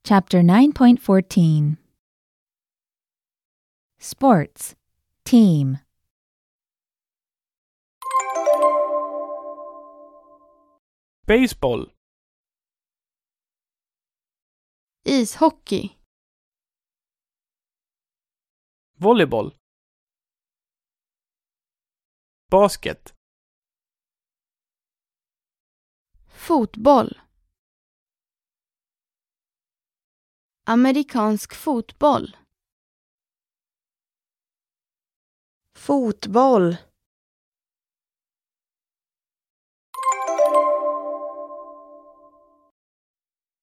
Chapter 9.14 Sports Team Baseball. Ishockey. Volleyboll. Basket. Fotboll. Amerikansk fotboll. Fotboll.